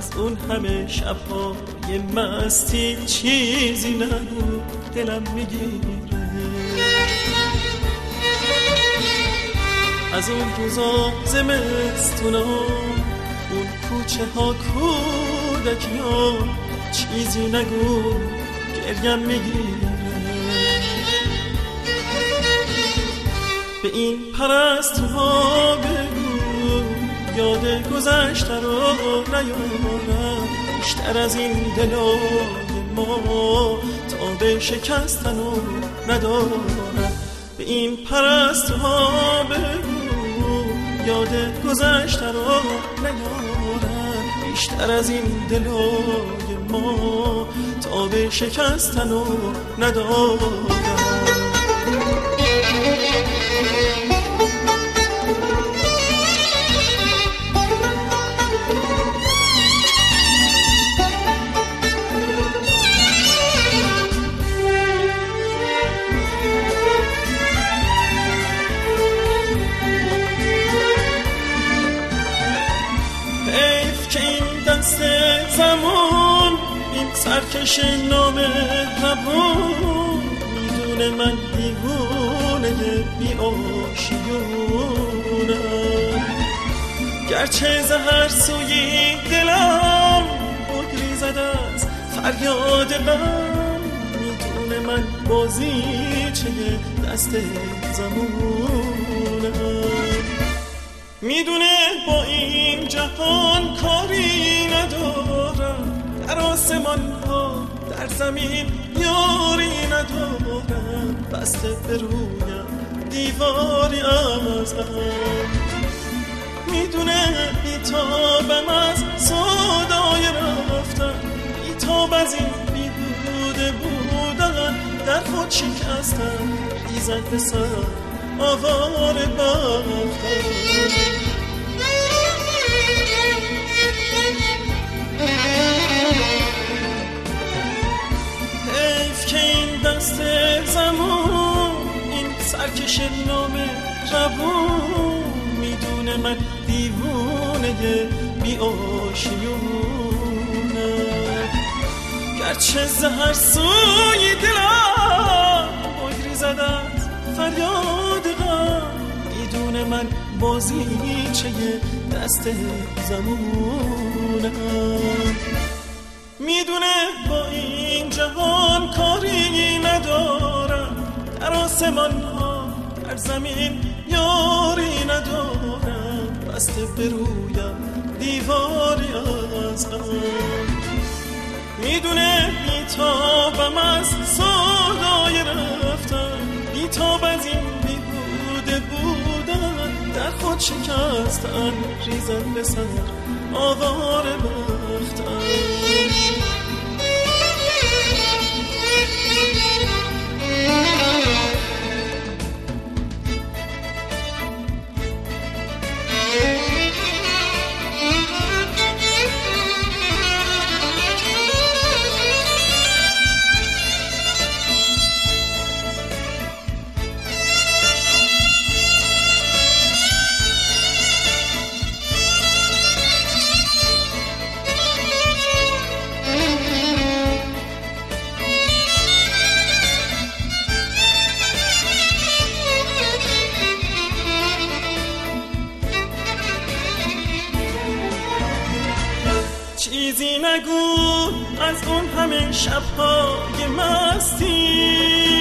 از اون همه شب‌های مستی چیزی نگو دلم میگیره. از اون روزا زمستونا اون کوچه ها کودکی ها چیزی نگو گریم میگیره. به این پرستوها بگو یاد گذشته رو نیارم، بیشتر از این دلای ما تا به شکستن رو ندارم. به این پرستوها بگو یاد گذشته رو نیارم، بیشتر از این دلای ما تا به شکستن رو ندارم. زمان این سرکش نامهربون میدونه من دیوونه بی آشیونم، گرچه زهر سوی دلم بگری زده از فریاد غم، میدونه من بازیچه دست زمونم، میدونه با این جهان کاری ندارم، در آسمان ها در زمین یاری ندارم، بسته به رویم دیواری از غم، میدونه بیتابم از صدای رفتن، بیتاب از این بیهوده بودن، در خود شکستن ریزد به سر آوار بختم. حیف که این دست زمان این سرکش نامهربون میدونه من دیوونه بی آشیونم، گرچه زهر سوی دلم بگری زده از فریاد غم، میدونه من بازیچه دست زمونم، میدونه با این جهان کاری ندارم، در آسمان ها در زمین یاری ندارم، بسته به رویم دیواری از غم، میدونه بیتابم از صدای رفتن، بیتاب از این بیهوده بودن، در خود شکستن ریزن به سر آوار بختم. چیزی نگو از اون همه شب‌های مستی،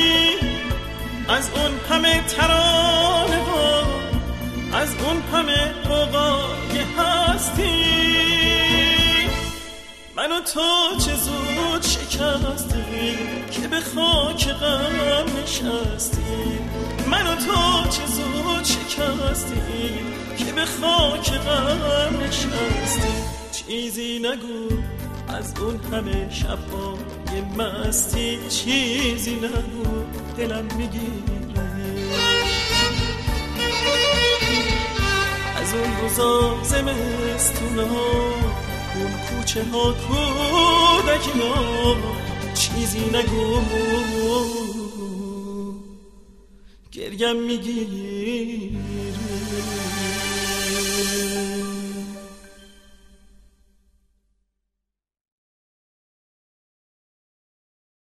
از اون همه ترانه ها، از اون همه غوغای هستی، من و تو چه زود شکستی که به خاک غم نشستی، من و تو چه زود شکستی که به خاک غم نشستی. چیزی نگو از اون همه شب‌های مستی، چیزی نگو دلم میگیره. از اون روزا زمستونا اون کوچه ها کودکی ها چیزی نگو گریم میگیره.